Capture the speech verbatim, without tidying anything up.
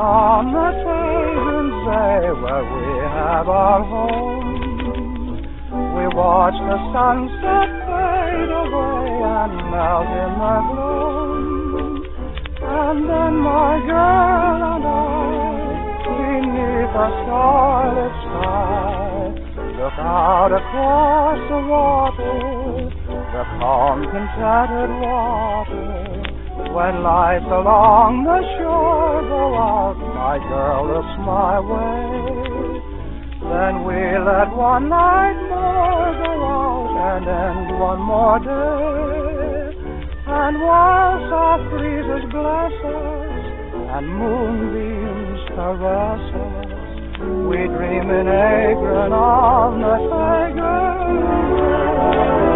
on the Tegernsee where we have our home. We watch the sunset fade away and melt in the gloom. And then my girl and I, beneath a starlit sky, look out across the water, the calm, contented water. When lights along the shore go out, my girl looks my way. Then we let one night more go out and end one more day. And while soft breezes bless us and moonbeams caress us, we dream in Agron on the Tegernsee.